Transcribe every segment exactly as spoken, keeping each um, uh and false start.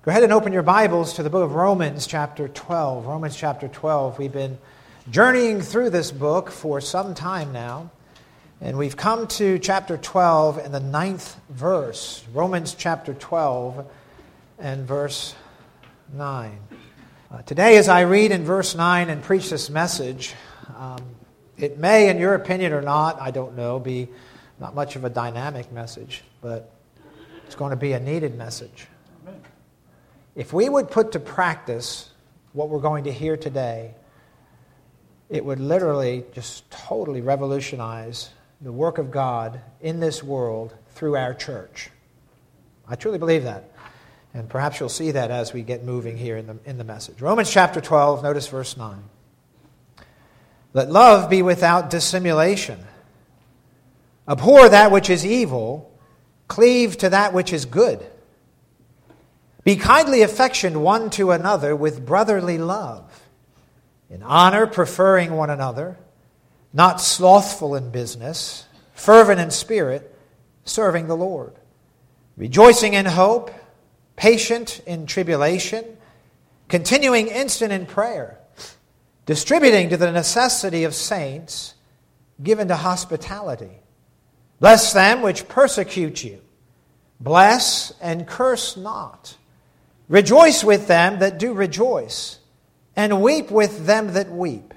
Go ahead and open your Bibles to the book of Romans chapter twelve. Romans chapter twelve. We've been journeying through this book for some time now, and we've come to chapter twelve and the ninth verse. Romans chapter twelve and verse nine. Uh, today, as I read in verse nine and preach this message, um, it may, in your opinion or not, I don't know, be not much of a dynamic message, but it's going to be a needed message. If we would put to practice what we're going to hear today, it would literally just totally revolutionize the work of God in this world through our church. I truly believe that. And perhaps you'll see that as we get moving here in the, in the message. Romans chapter twelve, notice verse nine. Let love be without dissimulation. Abhor that which is evil, cleave to that which is good. Be kindly affectioned one to another with brotherly love, in honor preferring one another, not slothful in business, fervent in spirit, serving the Lord, rejoicing in hope, patient in tribulation, continuing instant in prayer, distributing to the necessity of saints, given to hospitality. Bless them which persecute you. Bless and curse not. Rejoice with them that do rejoice, and weep with them that weep.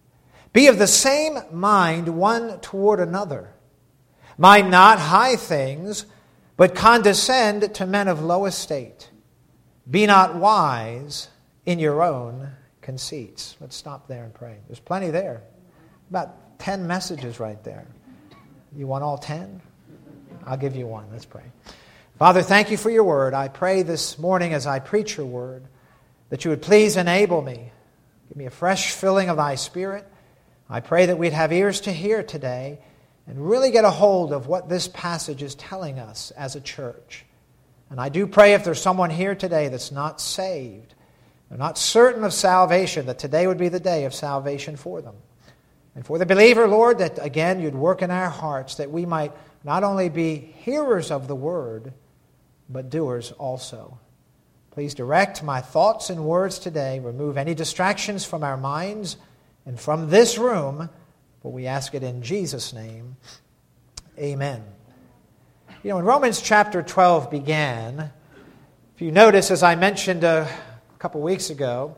Be of the same mind one toward another. Mind not high things, but condescend to men of low estate. Be not wise in your own conceits. Let's stop there and pray. There's plenty there. About ten messages right there. You want all ten? I'll give you one. Let's pray. Father, thank you for your word. I pray this morning as I preach your word that you would please enable me. Give me a fresh filling of thy Spirit. I pray that we'd have ears to hear today and really get a hold of what this passage is telling us as a church. And I do pray if there's someone here today that's not saved, they're not certain of salvation, that today would be the day of salvation for them. And for the believer, Lord, that again you'd work in our hearts that we might not only be hearers of the word, but doers also. Please direct my thoughts and words today. Remove any distractions from our minds and from this room, for we ask it in Jesus' name. Amen. You know, when Romans chapter twelve began, if you notice, as I mentioned a couple weeks ago,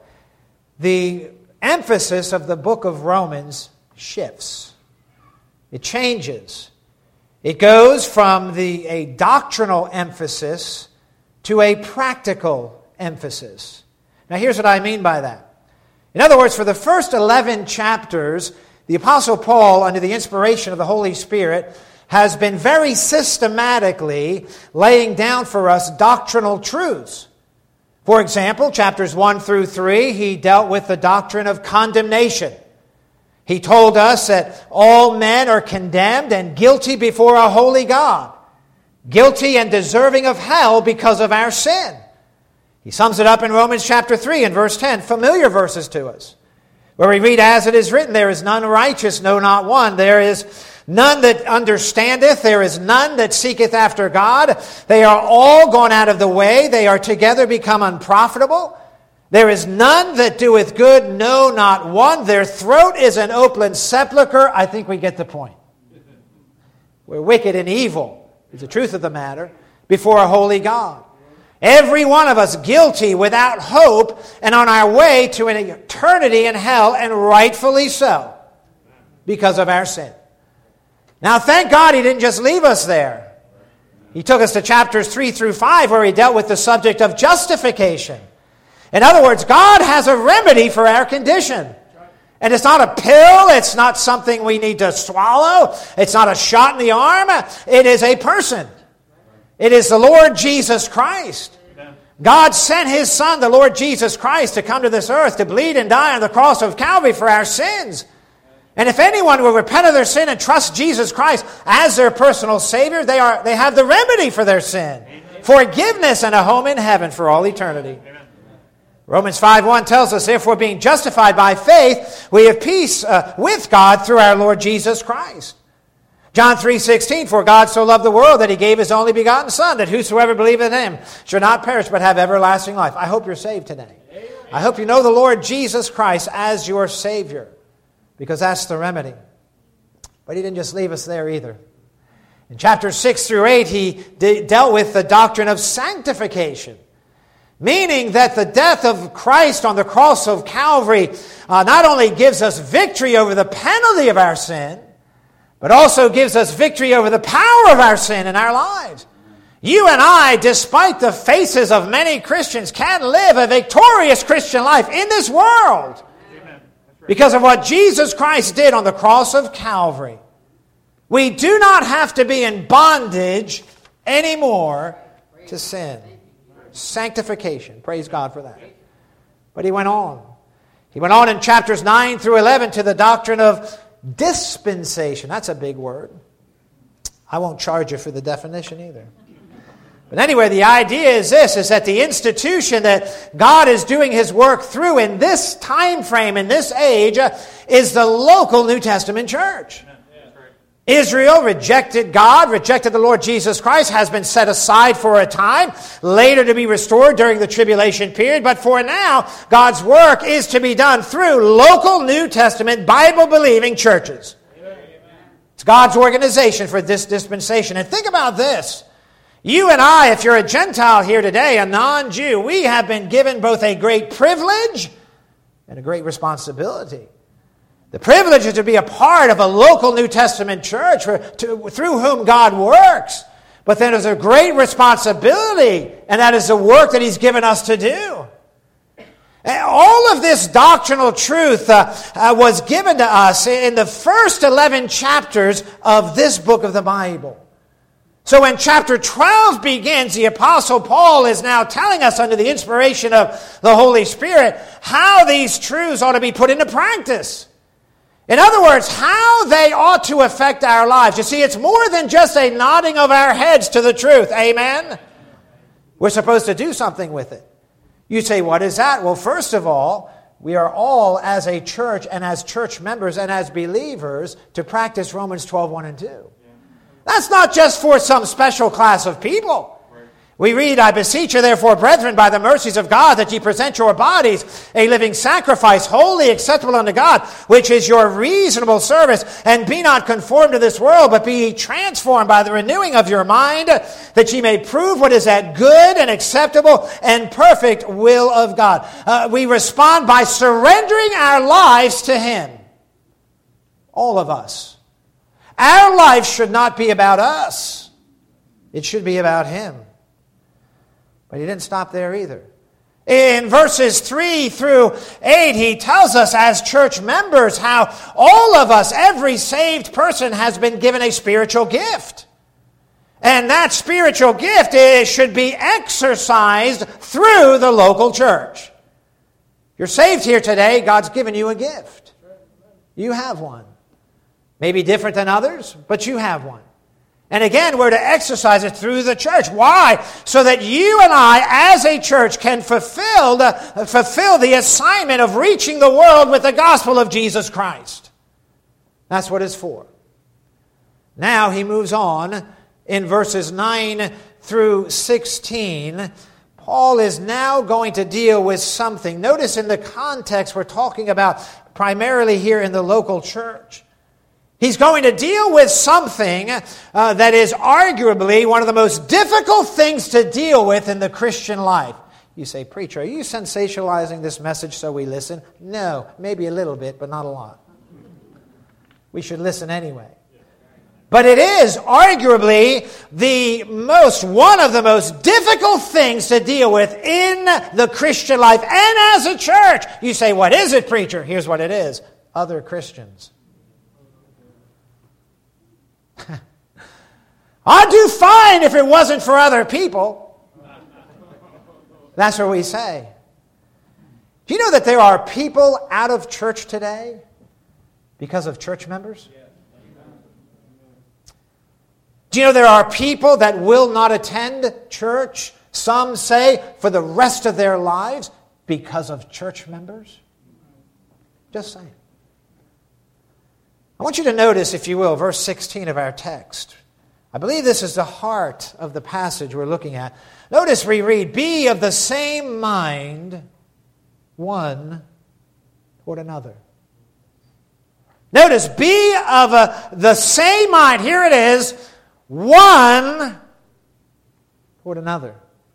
the emphasis of the book of Romans shifts. It changes. It goes from the a doctrinal emphasis to a practical emphasis. Now here's what I mean by that. In other words, for the first eleven chapters, the Apostle Paul, under the inspiration of the Holy Spirit, has been very systematically laying down for us doctrinal truths. For example, chapters one through three, he dealt with the doctrine of condemnation. He told us that all men are condemned and guilty before a holy God, guilty and deserving of hell because of our sin. He sums it up in Romans chapter three and verse ten, familiar verses to us, where we read, as it is written, there is none righteous, no, not one. There is none that understandeth, there is none that seeketh after God. They are all gone out of the way, they are together become unprofitable. There is none that doeth good, no, not one. Their throat is an open sepulchre. I think we get the point. We're wicked and evil, is the truth of the matter, before a holy God. Every one of us guilty, without hope, and on our way to an eternity in hell, and rightfully so, because of our sin. Now, thank God he didn't just leave us there. He took us to chapters three through five, where he dealt with the subject of justification. In other words, God has a remedy for our condition. And it's not a pill. It's not something we need to swallow. It's not a shot in the arm. It is a person. It is the Lord Jesus Christ. God sent His Son, the Lord Jesus Christ, to come to this earth to bleed and die on the cross of Calvary for our sins. And if anyone will repent of their sin and trust Jesus Christ as their personal Savior, they are they have the remedy for their sin. Forgiveness and a home in heaven for all eternity. Romans five one tells us, therefore, being justified by faith, we have peace uh, with God through our Lord Jesus Christ. John three sixteen, for God so loved the world that he gave his only begotten Son, that whosoever believeth in him should not perish but have everlasting life. I hope you're saved today. Amen. I hope you know the Lord Jesus Christ as your Savior, because that's the remedy. But he didn't just leave us there either. In chapters six through eight, he de- dealt with the doctrine of sanctification, meaning that the death of Christ on the cross of Calvary uh, not only gives us victory over the penalty of our sin, but also gives us victory over the power of our sin in our lives. You and I, despite the faces of many Christians, can live a victorious Christian life in this world because of what Jesus Christ did on the cross of Calvary. We do not have to be in bondage anymore to sin. Sanctification. Praise God for that. But he went on. He went on in chapters nine through eleven to the doctrine of dispensation. That's a big word. I won't charge you for the definition either. But anyway, the idea is this, is that the institution that God is doing his work through in this time frame, in this age, uh, is the local New Testament church. Israel rejected God, rejected the Lord Jesus Christ, has been set aside for a time, later to be restored during the tribulation period. But for now, God's work is to be done through local New Testament Bible-believing churches. Amen. It's God's organization for this dispensation. And think about this. You and I, if you're a Gentile here today, a non-Jew, we have been given both a great privilege and a great responsibility. The privilege is to be a part of a local New Testament church for, to, through whom God works. But then there's a great responsibility, and that is the work that he's given us to do. And all of this doctrinal truth uh, uh, was given to us in the first eleven chapters of this book of the Bible. So when chapter twelve begins, the Apostle Paul is now telling us under the inspiration of the Holy Spirit how these truths ought to be put into practice. In other words, how they ought to affect our lives. You see, it's more than just a nodding of our heads to the truth. Amen? We're supposed to do something with it. You say, what is that? Well, first of all, we are all as a church and as church members and as believers to practice Romans twelve, one and two. That's not just for some special class of people. We read, I beseech you therefore, brethren, by the mercies of God, that ye present your bodies a living sacrifice, holy, acceptable unto God, which is your reasonable service. And be not conformed to this world, but be ye transformed by the renewing of your mind, that ye may prove what is that good and acceptable and perfect will of God. Uh, we respond by surrendering our lives to him. All of us. Our life should not be about us. It should be about him. But he didn't stop there either. In verses three through eight, he tells us as church members how all of us, every saved person, has been given a spiritual gift. And that spiritual gift is, should be exercised through the local church. You're saved here today, God's given you a gift. You have one. Maybe different than others, but you have one. And again, we're to exercise it through the church. Why? So that you and I, as a church, can fulfill the, fulfill the assignment of reaching the world with the gospel of Jesus Christ. That's what it's for. Now he moves on in verses nine through sixteen. Paul is now going to deal with something. Notice in the context we're talking about primarily here in the local church. He's going to deal with something uh, that is arguably one of the most difficult things to deal with in the Christian life. You say, preacher, are you sensationalizing this message so we listen? No, maybe a little bit, but not a lot. We should listen anyway. But it is arguably the most, one of the most difficult things to deal with in the Christian life and as a church. You say, what is it, preacher? Here's what it is. Other Christians. I'd do fine if it wasn't for other people. That's what we say. Do you know that there are people out of church today because of church members? Do you know there are people that will not attend church, some say, for the rest of their lives because of church members? Just saying. I want you to notice, if you will, verse sixteen of our text. I believe this is the heart of the passage we're looking at. Notice we read, be of the same mind one toward another. Notice, be of a, the same mind. Here it is, one toward another.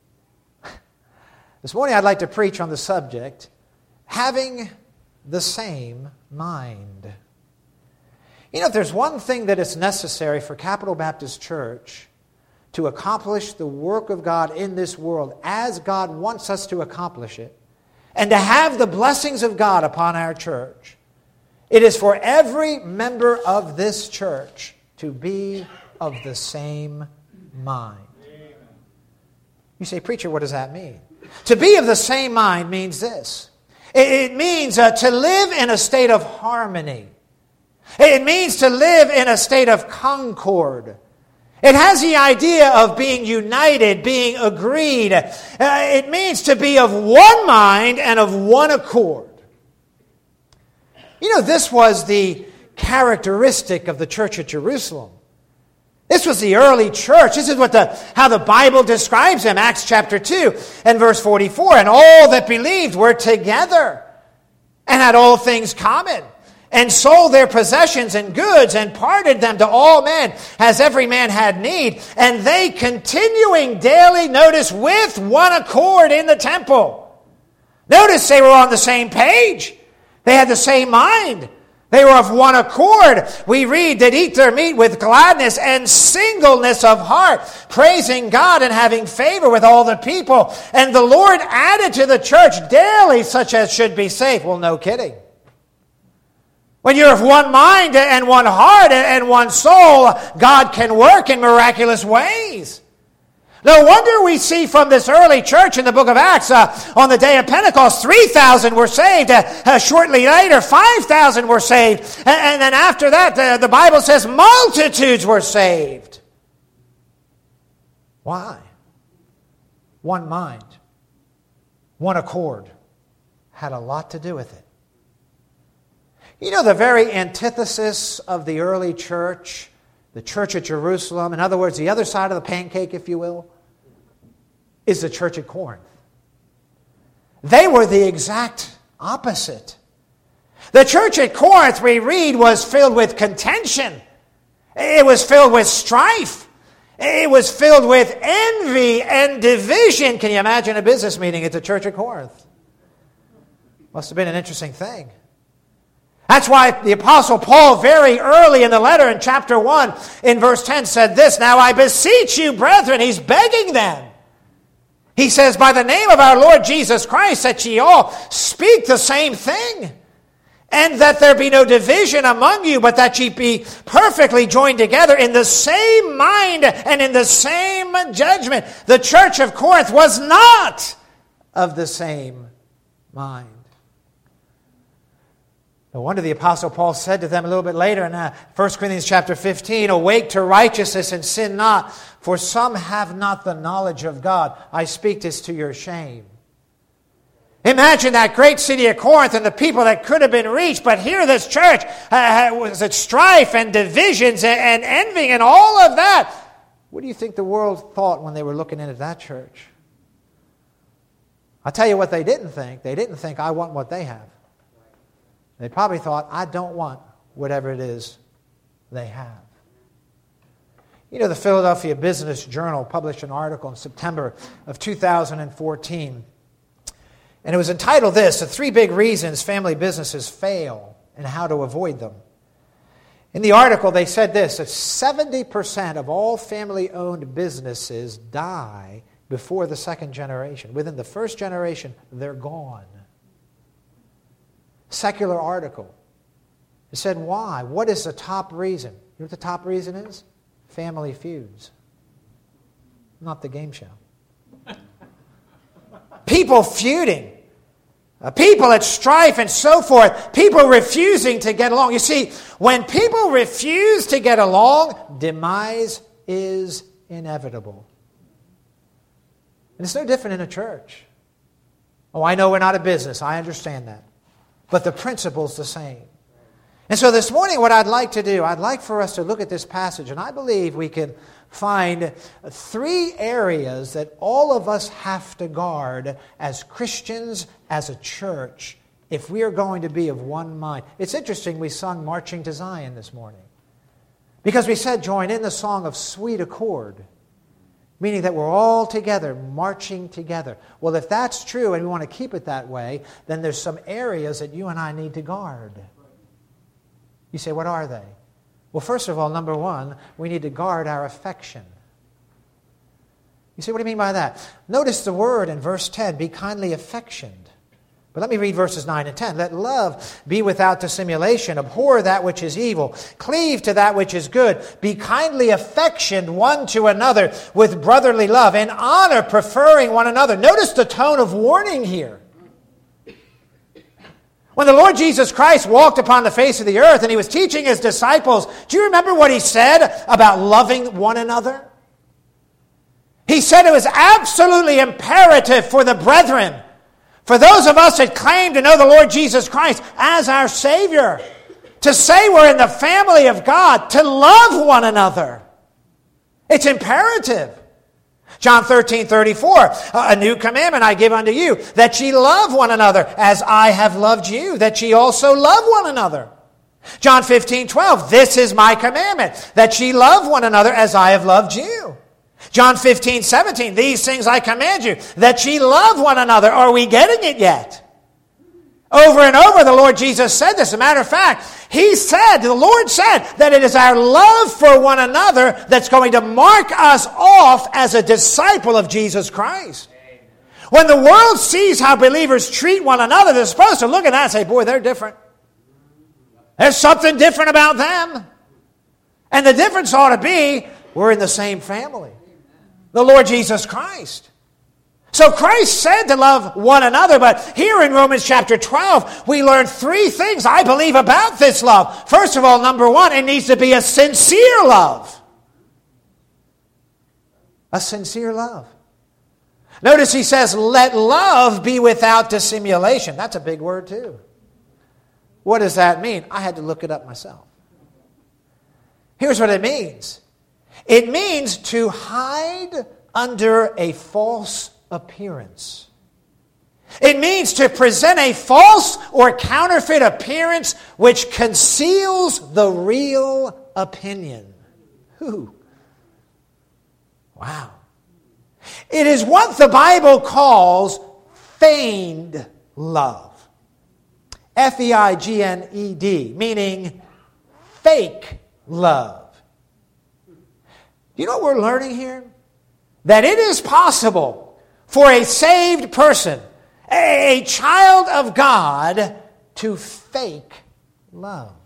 This morning I'd like to preach on the subject, having the same mind. You know, if there's one thing that is necessary for Capital Baptist Church to accomplish the work of God in this world as God wants us to accomplish it, and to have the blessings of God upon our church, it is for every member of this church to be of the same mind. You say, preacher, what does that mean? To be of the same mind means this. It means uh, to live in a state of harmony. It means to live in a state of concord. It has the idea of being united, being agreed. Uh, it means to be of one mind and of one accord. You know, this was the characteristic of the church at Jerusalem. This was the early church. This is what the how the Bible describes them. Acts chapter two and verse forty-four. And all that believed were together and had all things common, and sold their possessions and goods, and parted them to all men, as every man had need. And they continuing daily, notice, with one accord in the temple. Notice they were on the same page. They had the same mind. They were of one accord. We read that eat their meat with gladness and singleness of heart, praising God and having favor with all the people. And the Lord added to the church daily such as should be saved. Well, no kidding. When you're of one mind and one heart and one soul, God can work in miraculous ways. No wonder we see from this early church in the book of Acts, uh, on the day of Pentecost, three thousand were saved. Uh, uh, shortly later, five thousand were saved. And, and then after that, the, the Bible says multitudes were saved. Why? One mind, one accord, had a lot to do with it. You know, the very antithesis of the early church, the church at Jerusalem, in other words, the other side of the pancake, if you will, is the church at Corinth. They were the exact opposite. The church at Corinth, we read, was filled with contention. It was filled with strife. It was filled with envy and division. Can you imagine a business meeting at the church at Corinth? Must have been an interesting thing. That's why the Apostle Paul, very early in the letter in chapter one, in verse ten, said this, "Now I beseech you, brethren," he's begging them. He says, "By the name of our Lord Jesus Christ, that ye all speak the same thing, and that there be no division among you, but that ye be perfectly joined together in the same mind and in the same judgment." The church of Corinth was not of the same mind. No wonder the Apostle Paul said to them a little bit later in uh, First Corinthians chapter fifteen, "Awake to righteousness and sin not, for some have not the knowledge of God. I speak this to your shame." Imagine that great city of Corinth and the people that could have been reached, but here this church uh, was at strife and divisions and, and envying and all of that. What do you think the world thought when they were looking into that church? I'll tell you what they didn't think. They didn't think, "I want what they have." They probably thought, "I don't want whatever it is they have." You know, the Philadelphia Business Journal published an article in September of two thousand fourteen. And it was entitled this, "The Three Big Reasons Family Businesses Fail and How to Avoid Them." In the article, they said this, that seventy percent of all family-owned businesses die before the second generation. Within the first generation, they're gone. Secular article. It said, why? What is the top reason? You know what the top reason is? Family feuds. Not the game show. People feuding. Uh, people at strife and so forth. People refusing to get along. You see, when people refuse to get along, demise is inevitable. And it's no different in a church. Oh, I know we're not a business. I understand that. But the principle's the same. And so this morning what I'd like to do, I'd like for us to look at this passage, and I believe we can find three areas that all of us have to guard as Christians, as a church, if we are going to be of one mind. It's interesting, we sung Marching to Zion this morning, because we said join in the song of sweet accord, meaning that we're all together, marching together. Well, if that's true and we want to keep it that way, then there's some areas that you and I need to guard. You say, what are they? Well, first of all, number one, we need to guard our affection. You say, what do you mean by that? Notice the word in verse ten, be kindly affectioned. But let me read verses nine and ten. Let love be without dissimulation. Abhor that which is evil. Cleave to that which is good. Be kindly affectioned one to another with brotherly love. In honor, preferring one another. Notice the tone of warning here. When the Lord Jesus Christ walked upon the face of the earth and he was teaching his disciples, do you remember what he said about loving one another? He said it was absolutely imperative for the brethren, for those of us that claim to know the Lord Jesus Christ as our Savior, to say we're in the family of God, to love one another. It's imperative. John thirteen thirty-four, a new commandment I give unto you, that ye love one another as I have loved you, that ye also love one another. John fifteen twelve, this is my commandment, that ye love one another as I have loved you. John fifteen seventeen, these things I command you, that ye love one another. Are we getting it yet? Over and over the Lord Jesus said this. As a matter of fact, He said, the Lord said, that it is our love for one another that's going to mark us off as a disciple of Jesus Christ. When the world sees how believers treat one another, they're supposed to look at that and say, boy, they're different. There's something different about them. And the difference ought to be, we're in the same family. The Lord Jesus Christ. So Christ said to love one another, but here in Romans chapter twelve, we learn three things, I believe, about this love. First of all, number one, it needs to be a sincere love. A sincere love. Notice he says, let love be without dissimulation. That's a big word too. What does that mean? I had to look it up myself. Here's what it means. It means to hide under a false appearance. It means to present a false or counterfeit appearance which conceals the real opinion. Who? Wow. It is what the Bible calls feigned love. F E I G N E D, meaning fake love. You know what we're learning here? That it is possible for a saved person, a child of God, to fake love.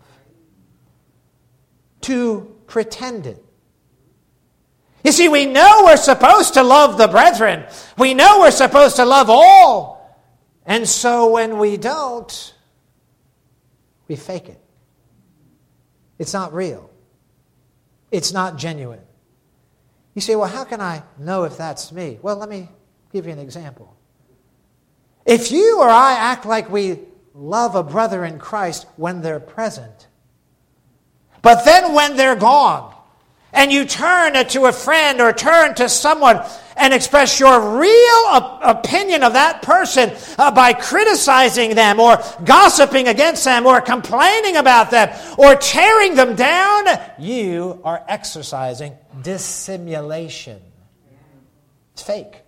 To pretend it. You see, we know we're supposed to love the brethren. We know we're supposed to love all. And so when we don't, we fake it. It's not real. It's not genuine. You say, well, how can I know if that's me? Well, let me give you an example. If you or I act like we love a brother in Christ when they're present, but then when they're gone, and you turn to a friend or turn to someone and express your real op- opinion of that person uh, by criticizing them or gossiping against them or complaining about them or tearing them down, you are exercising dissimulation. It's fake.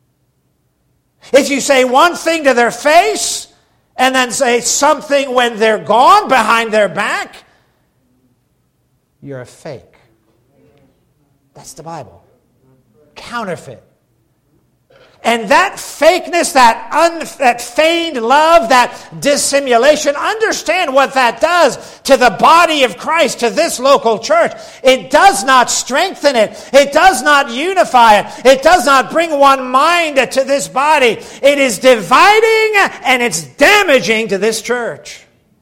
If you say one thing to their face and then say something when they're gone behind their back, you're a fake. That's the Bible. Counterfeit. And that fakeness, that, un, that feigned love, that dissimulation, understand what that does to the body of Christ, to this local church. It does not strengthen it. It does not unify it. It does not bring one mind to this body. It is dividing and it's damaging to this church.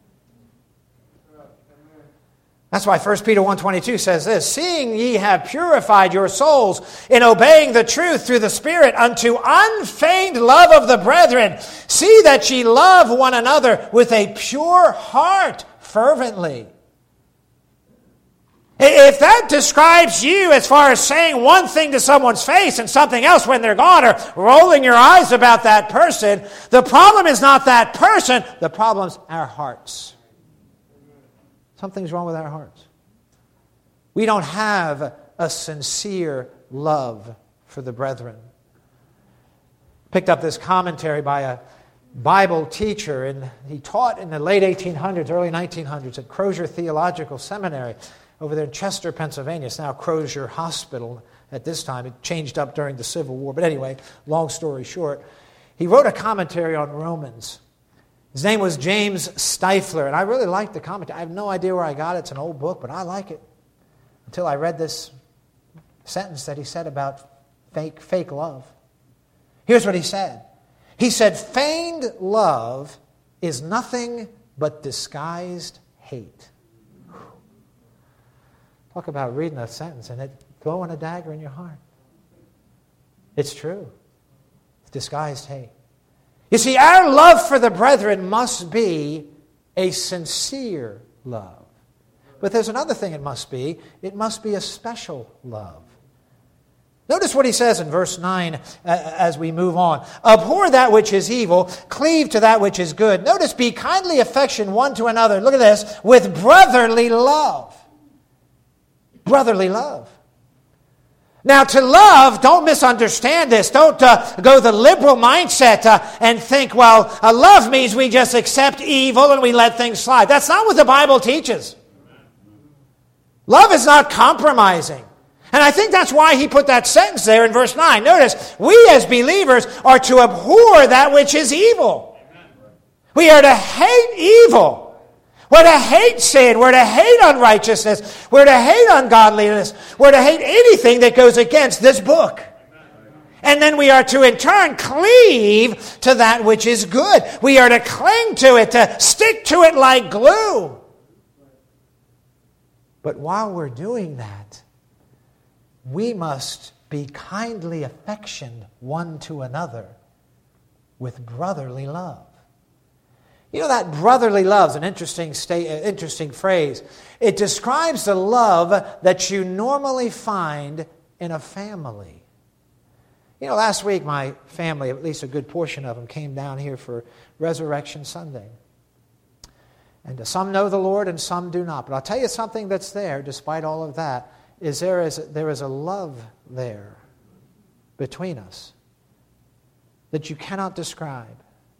That's why First Peter one twenty-two says this, seeing ye have purified your souls in obeying the truth through the Spirit unto unfeigned love of the brethren, see that ye love one another with a pure heart, fervently. If that describes you as far as saying one thing to someone's face and something else when they're gone, or rolling your eyes about that person, the problem is not that person, the problem's our hearts. Something's wrong with our hearts. We don't have a sincere love for the brethren. Picked up this commentary by a Bible teacher, and he taught in the late eighteen hundreds, early nineteen hundreds at Crozier Theological Seminary over there in Chester, Pennsylvania. It's now Crozier Hospital at this time. It changed up during the Civil War. But anyway, long story short, he wrote a commentary on Romans. His name was James Stifler, and I really liked the commentary. I have no idea where I got it. It's an old book, but I like it. Until I read this sentence that he said about fake, fake love. Here's what he said. He said, feigned love is nothing but disguised hate. Talk about reading a sentence and it throwing a dagger in your heart. It's true. It's disguised hate. You see, our love for the brethren must be a sincere love. But there's another thing it must be. It must be a special love. Notice what he says in verse nine uh, as we move on. Abhor that which is evil, cleave to that which is good. Notice, be kindly affectioned one to another. Look at this. With brotherly love. Brotherly love. Now, to love, don't misunderstand this. Don't uh, go the liberal mindset uh, and think, well, uh, love means we just accept evil and we let things slide. That's not what the Bible teaches. Love is not compromising. And I think that's why he put that sentence there in verse nine. Notice, we as believers are to abhor that which is evil. We are to hate evil. We're to hate sin. We're to hate unrighteousness. We're to hate ungodliness. We're to hate anything that goes against this book. And then we are to, in turn, cleave to that which is good. We are to cling to it, to stick to it like glue. But while we're doing that, we must be kindly affectioned one to another with brotherly love. You know, that brotherly love is an interesting, state, interesting phrase. It describes the love that you normally find in a family. You know, last week my family, at least a good portion of them, came down here for Resurrection Sunday. And some know the Lord and some do not. But I'll tell you something that's there, despite all of that, is there is, there is a love there between us that you cannot describe.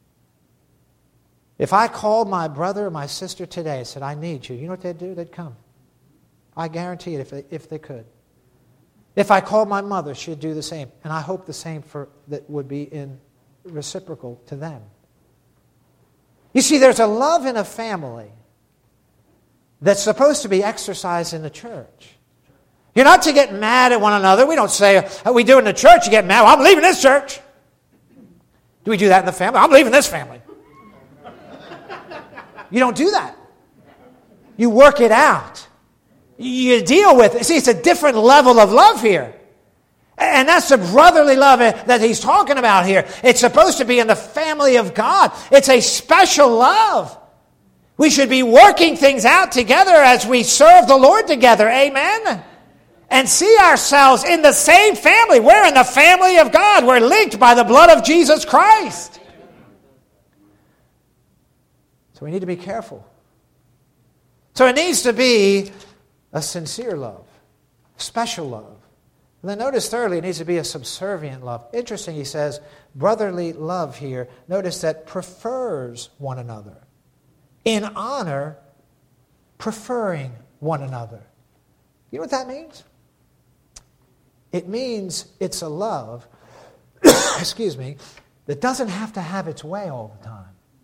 If I called my brother or my sister today and said, I need you, you know what they'd do? They'd come. I guarantee it if they, if they could. If I called my mother, she'd do the same. And I hope the same for that would be in reciprocal to them. You see, there's a love in a family that's supposed to be exercised in the church. You're not to get mad at one another. We don't say, oh, we do in the church, you get mad. Well, I'm leaving this church. Do we do that in the family? I'm leaving this family. You don't do that. You work it out. You deal with it. See, it's a different level of love here. And that's the brotherly love that he's talking about here. It's supposed to be in the family of God. It's a special love. We should be working things out together as we serve the Lord together. Amen? And see ourselves in the same family. We're in the family of God. We're linked by the blood of Jesus Christ. So we need to be careful. So it needs to be a sincere love, special love. And then notice thirdly, it needs to be a subservient love. Interesting, he says, brotherly love here. Notice that prefers one another. In honor, preferring one another. You know what that means? It means it's a love, excuse me, that doesn't have to have its way all the time.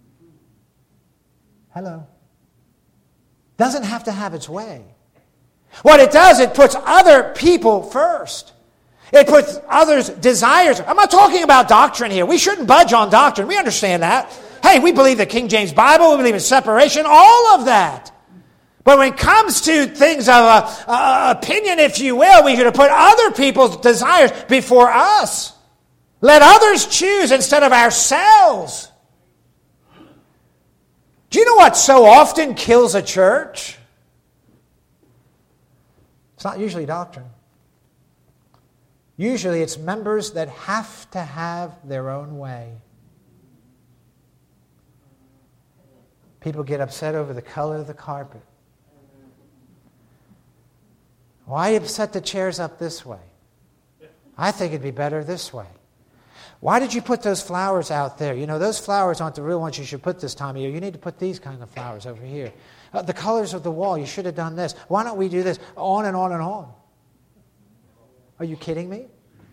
Hello. Doesn't have to have its way. What it does, it puts other people first. It puts others' desires. I'm not talking about doctrine here. We shouldn't budge on doctrine. We understand that. Hey, we believe the King James Bible. We believe in separation. All of that. But when it comes to things of uh, uh, opinion, if you will, we should put other people's desires before us. Let others choose instead of ourselves. Do you know what so often kills a church? It's not usually doctrine. Usually it's members that have to have their own way. People get upset over the color of the carpet. Why you set the chairs up this way? I think it'd be better this way. Why did you put those flowers out there? You know, those flowers aren't the real ones you should put this time of year. You need to put these kind of flowers over here. Uh, the colors of the wall, you should have done this. Why don't we do this? On and on and on. Are you kidding me?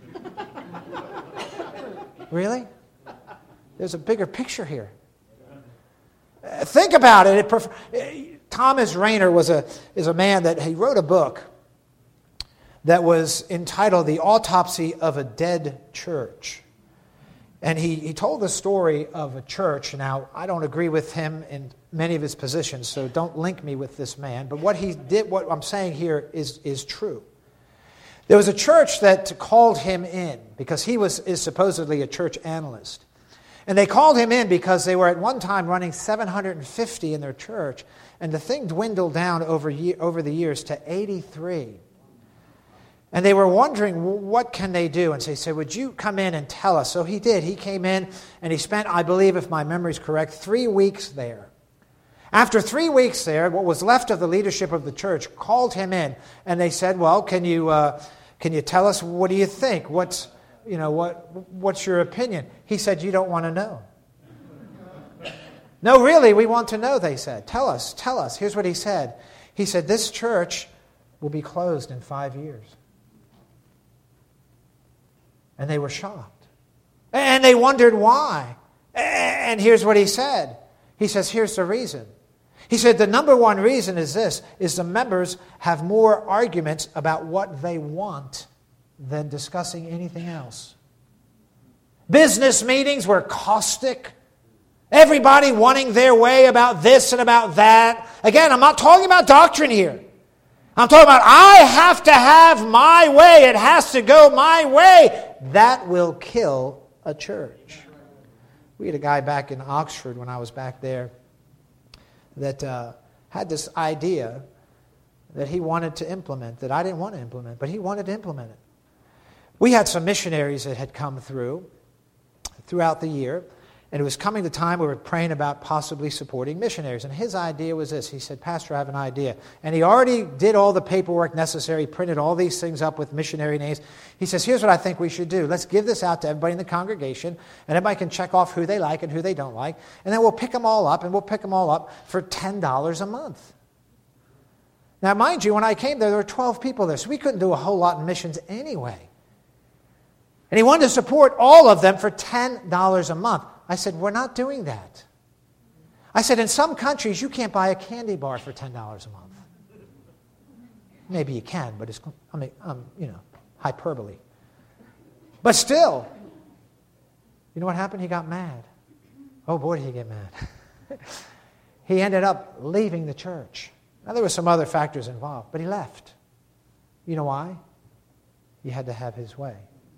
Really? There's a bigger picture here. Uh, think about it. it pref- Thomas Rainer was a is a man that he wrote a book that was entitled The Autopsy of a Dead Church. And he, he told the story of a church. Now, I don't agree with him in many of his positions, so don't link me with this man. But what he did, what I'm saying here is, is true. There was a church that called him in because he was is supposedly a church analyst. And they called him in because they were at one time running seven hundred fifty in their church, and the thing dwindled down over, year, over the years to eighty-three. And they were wondering, well, what can they do? And so he said, would you come in and tell us? So he did. He came in and he spent, I believe, if my memory is correct, three weeks there. After three weeks there, what was left of the leadership of the church called him in, and they said, well, can you uh, can you tell us, what do you think? What's, you know, what what's your opinion? He said, you don't want to know. No, really, we want to know, they said. Tell us, tell us. Here's what he said. He said, this church will be closed in five years. And they were shocked. And they wondered why. And here's what he said. He says, here's the reason. He said, the number one reason is this, is the members have more arguments about what they want than discussing anything else. Business meetings were caustic. Everybody wanting their way about this and about that. Again, I'm not talking about doctrine here. I'm talking about, I have to have my way. It has to go my way. That will kill a church. We had a guy back in Oxford when I was back there that uh, had this idea that he wanted to implement, that I didn't want to implement, but he wanted to implement it. We had some missionaries that had come through throughout the year, and it was coming the time we were praying about possibly supporting missionaries. And his idea was this. He said, Pastor, I have an idea. And he already did all the paperwork necessary, printed all these things up with missionary names. He says, here's what I think we should do. Let's give this out to everybody in the congregation, and everybody can check off who they like and who they don't like. And then we'll pick them all up, and we'll pick them all up for ten dollars a month. Now, mind you, when I came there, there were twelve people there, so we couldn't do a whole lot in missions anyway. And he wanted to support all of them for ten dollars a month. I said, we're not doing that. I said, in some countries, you can't buy a candy bar for ten dollars a month. Maybe you can, but it's, I mean, um, you know, hyperbole. But still, you know what happened? He got mad. Oh, boy, did he get mad. He ended up leaving the church. Now, there were some other factors involved, but he left. You know why? He had to have his way.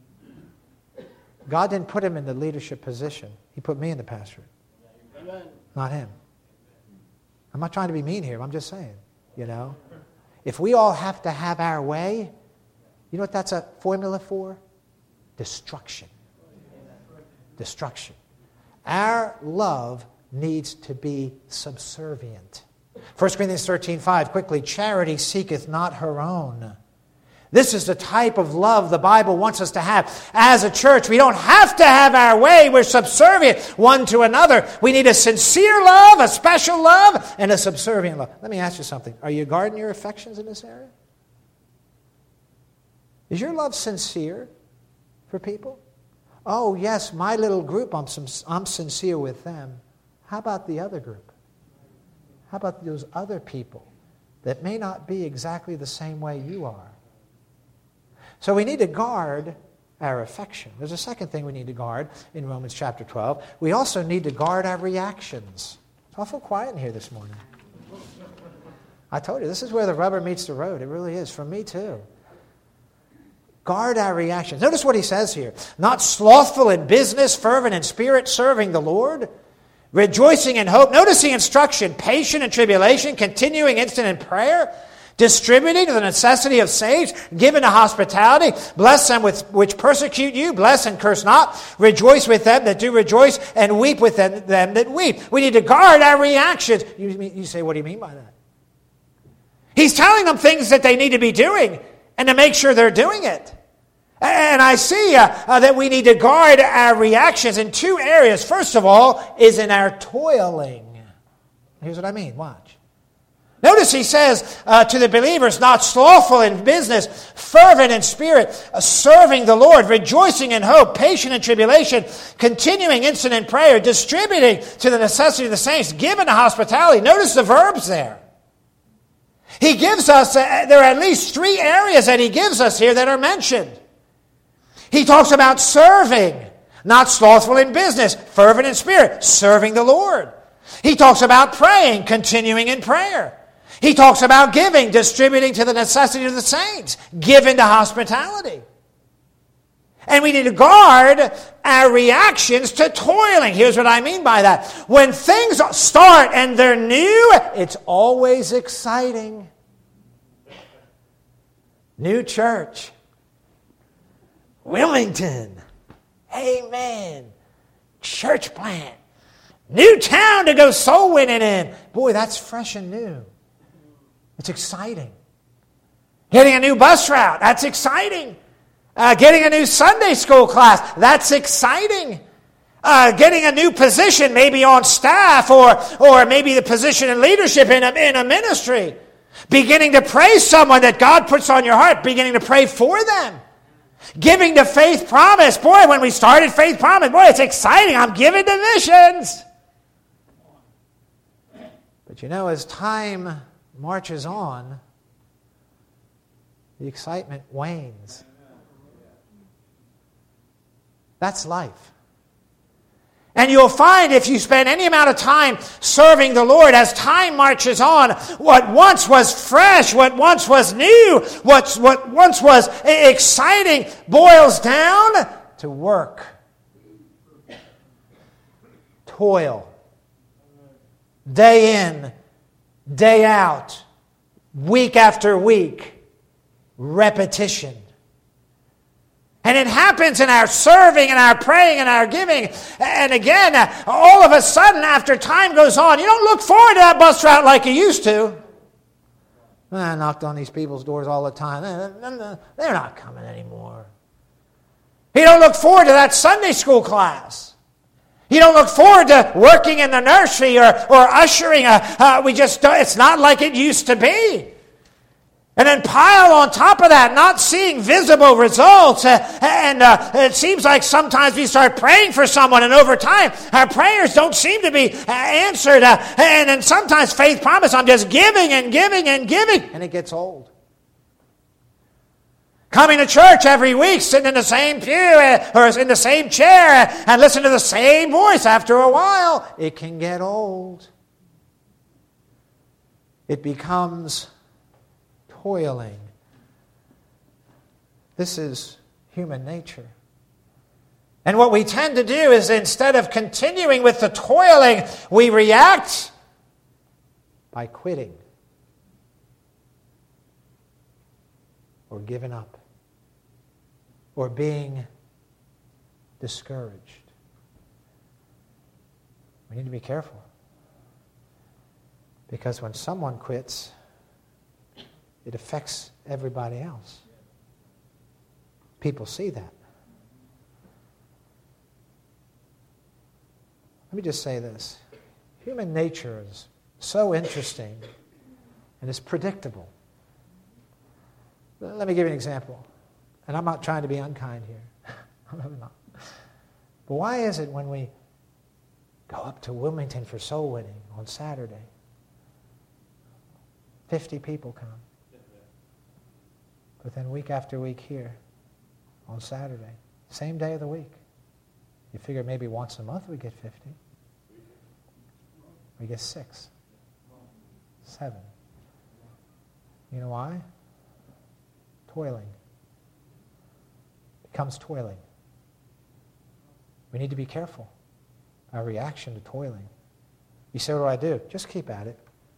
God didn't put him in the leadership position. He put me in the pastorate. Amen. Not him. I'm not trying to be mean here. I'm just saying, you know. If we all have to have our way, you know what that's a formula for? Destruction. Destruction. Our love needs to be subservient. First Corinthians thirteen five, quickly, charity seeketh not her own. This is the type of love the Bible wants us to have. As a church, we don't have to have our way. We're subservient one to another. We need a sincere love, a special love, and a subservient love. Let me ask you something. Are you guarding your affections in this area? Is your love sincere for people? Oh, yes, my little group, I'm, I'm sincere with them. How about the other group? How about those other people that may not be exactly the same way you are? So we need to guard our affection. There's a second thing we need to guard in Romans chapter twelve. We also need to guard our reactions. It's awful quiet in here this morning. I told you, this is where the rubber meets the road. It really is. For me too. Guard our reactions. Notice what he says here. Not slothful in business, fervent in spirit, serving the Lord. rejoicing in hope. Notice the instruction, patient in tribulation, continuing instant in prayer, distributing to the necessity of saints, given to hospitality. Bless them with, which persecute you. Bless and curse not. Rejoice with them that do rejoice, and weep with them, them that weep. We need to guard our reactions. You, you say, what do you mean by that? He's telling them things that they need to be doing and to make sure they're doing it. And I see uh, uh, that we need to guard our reactions in two areas. First of all is in our toiling. Here's what I mean. Watch. Notice he says uh, to the believers, not slothful in business, fervent in spirit, uh, serving the Lord, rejoicing in hope, patient in tribulation, continuing instant in prayer, distributing to the necessity of the saints, given to hospitality. Notice the verbs there. He gives us, uh, there are at least three areas that he gives us here that are mentioned. He talks about serving, not slothful in business, fervent in spirit, serving the Lord. He talks about praying, continuing in prayer. He talks about giving, distributing to the necessity of the saints, given to hospitality. And we need to guard our reactions to toiling. Here's what I mean by that. When things start and they're new, it's always exciting. New church. Wilmington. Amen. Church plant. New town to go soul winning in. Boy, that's fresh and new. It's exciting. Getting a new bus route, that's exciting. Uh, getting a new Sunday school class, that's exciting. Uh, getting a new position, maybe on staff or, or maybe the position in leadership in a, in a ministry. Beginning to praise someone that God puts on your heart, beginning to pray for them. Giving to Faith Promise. Boy, when we started Faith Promise, boy, it's exciting. I'm giving to missions. But you know, as time marches on, the excitement wanes. That's life. And you'll find if you spend any amount of time serving the Lord, as time marches on, what once was fresh, what once was new, what, what once was exciting boils down to work, toil, day in, day out, week after week, repetition. And it happens in our serving and our praying and our giving. And again, all of a sudden, after time goes on, you don't look forward to that bus route like you used to. I knocked on these people's doors all the time. They're not coming anymore. You don't look forward to that Sunday school class. You don't look forward to working in the nursery or, or ushering. A, uh, we just don't, it's not like it used to be. And then pile on top of that, not seeing visible results. Uh, and uh, it seems like sometimes we start praying for someone, and over time, our prayers don't seem to be uh, answered. Uh, and then sometimes Faith Promise, I'm just giving and giving and giving. And it gets old. Coming to church every week, sitting in the same pew uh, or in the same chair uh, and listen to the same voice after a while, it can get old. It becomes toiling. This is human nature. And what we tend to do is, instead of continuing with the toiling, we react by quitting or giving up or being discouraged. We need to be careful, because when someone quits, it affects everybody else. People see that. Let me just say this. Human nature is so interesting and it's predictable. Let me give you an example. And I'm not trying to be unkind here. I'm not. But why is it when we go up to Wilmington for soul winning on Saturday, fifty people come? But then week after week here, on Saturday, same day of the week, you figure maybe once a month we get fifty. We get six, seven. You know why? Toiling. Becomes toiling. We need to be careful. Our reaction to toiling. You say, what do I do? Just keep at it.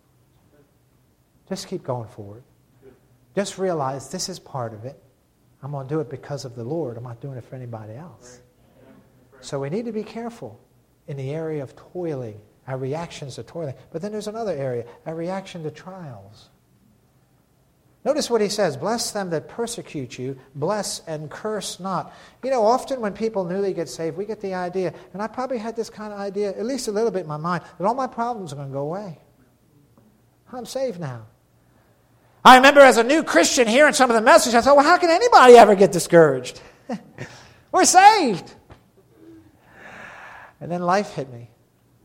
Just keep going forward. Just realize this is part of it. I'm going to do it because of the Lord. I'm not doing it for anybody else. So we need to be careful in the area of toiling, our reactions to toiling. But then there's another area, our reaction to trials. Notice what he says, bless them that persecute you, bless and curse not. You know, often when people newly get saved, we get the idea, and I probably had this kind of idea, at least a little bit in my mind, that all my problems are going to go away. I'm saved now. I remember as a new Christian hearing some of the message, I thought, well, how can anybody ever get discouraged? We're saved. And then life hit me.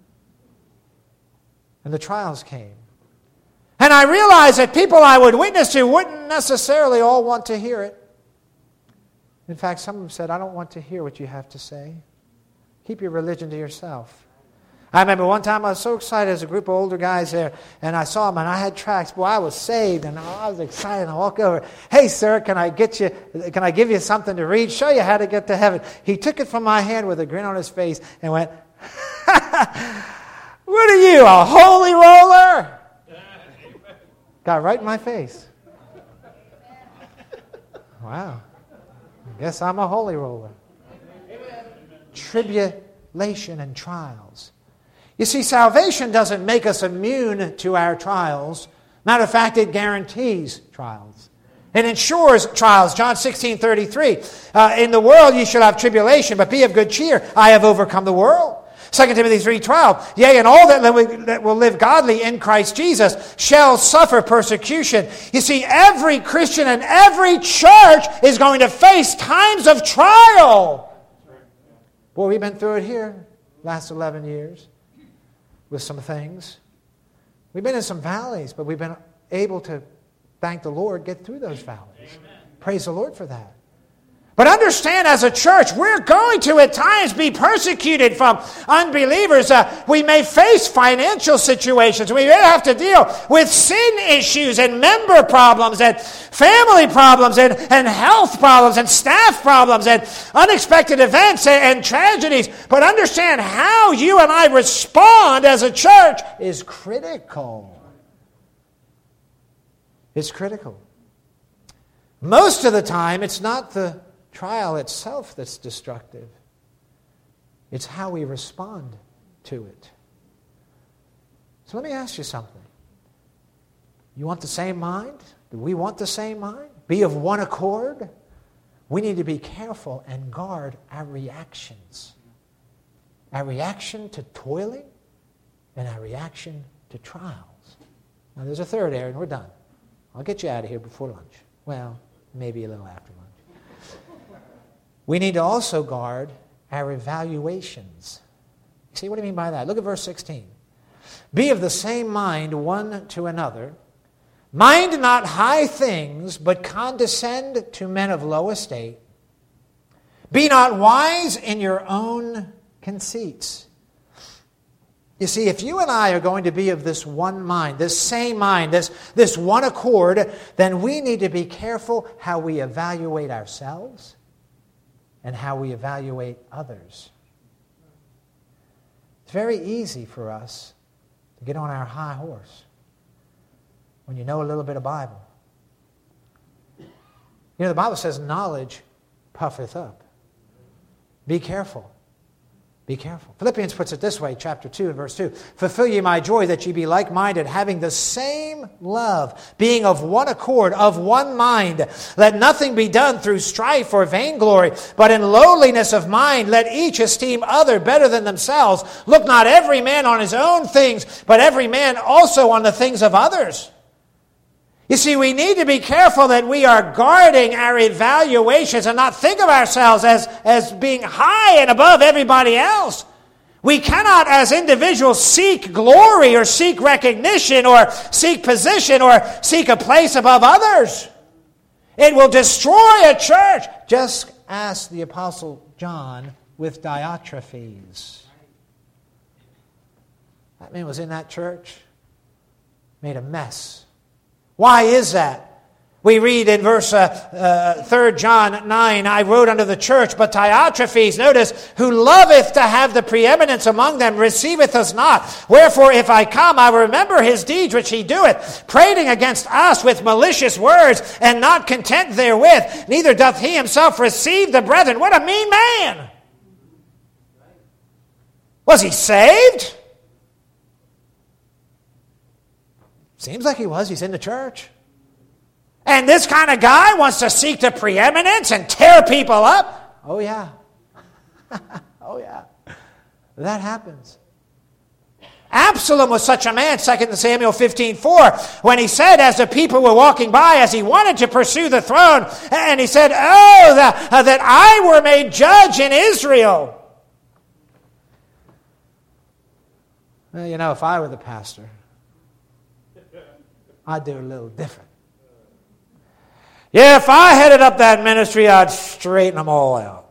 And the trials came. And I realized that people I would witness to wouldn't necessarily all want to hear it. In fact, some of them said, I don't want to hear what you have to say. Keep your religion to yourself. I remember one time I was so excited as a group of older guys there, and I saw them, and I had tracts. Boy, I was saved, and I was excited. I walked over. Hey, sir, can I get you? Can I give you something to read? Show you how to get to heaven. He took it from my hand with a grin on his face and went, what are you, a holy roller? Got right in my face. Wow. I guess I'm a holy roller. Tribulation and trials. You see, salvation doesn't make us immune to our trials. Matter of fact, it guarantees trials. It ensures trials. John sixteen thirty-three. Uh, in the world you shall have tribulation, but be of good cheer. I have overcome the world. Second Timothy three twelve. Yea, and all that, live, that will live godly in Christ Jesus shall suffer persecution. You see, every Christian and every church is going to face times of trial. Boy, we've been through it here last eleven years. With some things. We've been in some valleys, but we've been able to, thank the Lord, get through those valleys. Amen. Praise the Lord for that. But understand, as a church, we're going to at times be persecuted from unbelievers. Uh, we may face financial situations. We may have to deal with sin issues and member problems and family problems and, and health problems and staff problems and unexpected events and, and tragedies. But understand, how you and I respond as a church is critical. It's critical. Most of the time, it's not the trial itself that's destructive. It's how we respond to it. So let me ask you something. You want the same mind? Do we want the same mind? Be of one accord? We need to be careful and guard our reactions. Our reaction to toiling and our reaction to trials. Now there's a third area, and we're done. I'll get you out of here before lunch. Well, maybe a little after lunch. We need to also guard our evaluations. See, what do you mean by that? Look at verse sixteen. Be of the same mind one to another. Mind not high things, but condescend to men of low estate. Be not wise in your own conceits. You see, if you and I are going to be of this one mind, this same mind, this, this one accord, then we need to be careful how we evaluate ourselves and how we evaluate others. It's very easy for us to get on our high horse when you know a little bit of Bible. You know, the Bible says knowledge puffeth up. Be careful. Be careful. Philippians puts it this way, chapter two and verse two. Fulfill ye my joy, that ye be like-minded, having the same love, being of one accord, of one mind. Let nothing be done through strife or vainglory, but in lowliness of mind let each esteem other better than themselves. Look not every man on his own things, but every man also on the things of others. You see, we need to be careful that we are guarding our evaluations and not think of ourselves as, as being high and above everybody else. We cannot, as individuals, seek glory or seek recognition or seek position or seek a place above others. It will destroy a church. Just ask the Apostle John with Diotrephes. That man was in that church, made a mess. Why is that? We read in verse uh, uh, third John nine, I wrote unto the church, but Diotrephes, notice, who loveth to have the preeminence among them, receiveth us not. Wherefore, if I come, I will remember his deeds which he doeth, prating against us with malicious words, and not content therewith, neither doth he himself receive the brethren. What a mean man! Was he saved? Seems like he was. He's in the church. And this kind of guy wants to seek the preeminence and tear people up? Oh, yeah. Oh, yeah. That happens. Absalom was such a man, Second Samuel fifteen four, when he said, as the people were walking by, as he wanted to pursue the throne, and he said, oh, that, uh, that I were made judge in Israel. Well, you know, if I were the pastor, I'd do a little different. Yeah, if I headed up that ministry, I'd straighten them all out.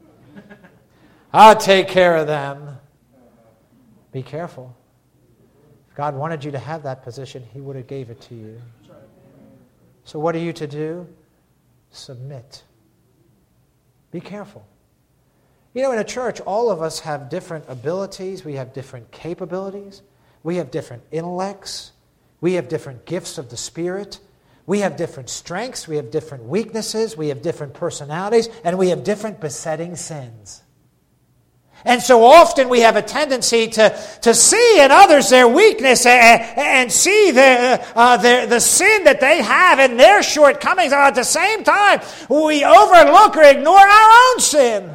I'd take care of them. Be careful. If God wanted you to have that position, he would have gave it to you. So what are you to do? Submit. Be careful. You know, in a church, all of us have different abilities. We have different capabilities. We have different intellects. We have different gifts of the Spirit. We have different strengths, we have different weaknesses, we have different personalities, and we have different besetting sins. And so often we have a tendency to, to see in others their weakness and, and see the, uh, the, the sin that they have and their shortcomings. And at the same time, we overlook or ignore our own sin.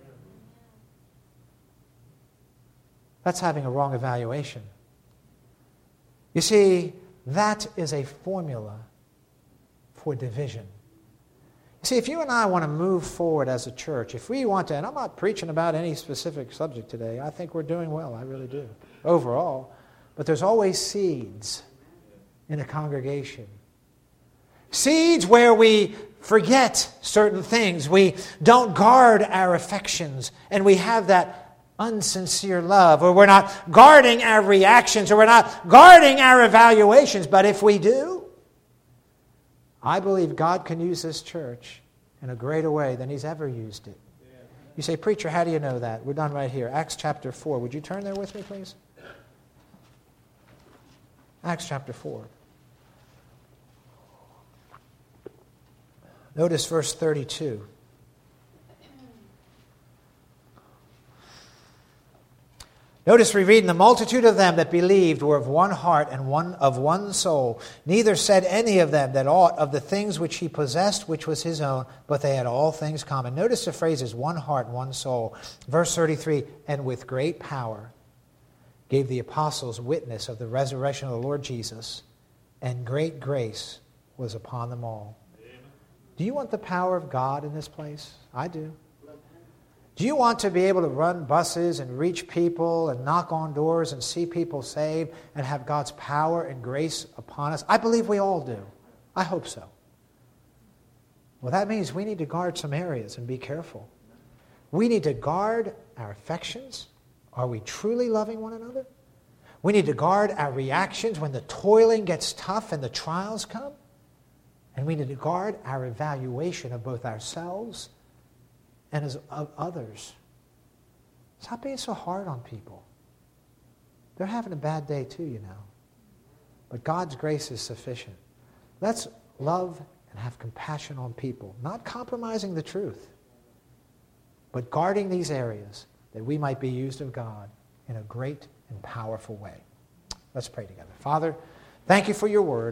That's having a wrong evaluation. You see, that is a formula for division. You see, if you and I want to move forward as a church, if we want to, and I'm not preaching about any specific subject today, I think we're doing well, I really do, overall, but there's always seeds in a congregation. Seeds where we forget certain things, we don't guard our affections, and we have that unsincere love, or we're not guarding our reactions, or we're not guarding our evaluations, but if we do, I believe God can use this church in a greater way than he's ever used it. You say, preacher, how do you know that? We're done right here. Acts chapter four. Would you turn there with me, please? Acts chapter four. Notice verse thirty-two. Notice we read, and the multitude of them that believed were of one heart and one of one soul. Neither said any of them that aught of the things which he possessed, which was his own, but they had all things common. Notice the phrases, one heart, one soul. Verse thirty-three, and with great power gave the apostles witness of the resurrection of the Lord Jesus, and great grace was upon them all. Amen. Do you want the power of God in this place? I do. Do you want to be able to run buses and reach people and knock on doors and see people saved and have God's power and grace upon us? I believe we all do. I hope so. Well, that means we need to guard some areas and be careful. We need to guard our affections. Are we truly loving one another? We need to guard our reactions when the toiling gets tough and the trials come. And we need to guard our evaluation of both ourselves and as of others. Stop being so hard on people. They're having a bad day too, you know. But God's grace is sufficient. Let's love and have compassion on people, not compromising the truth, but guarding these areas that we might be used of God in a great and powerful way. Let's pray together. Father, thank you for your word.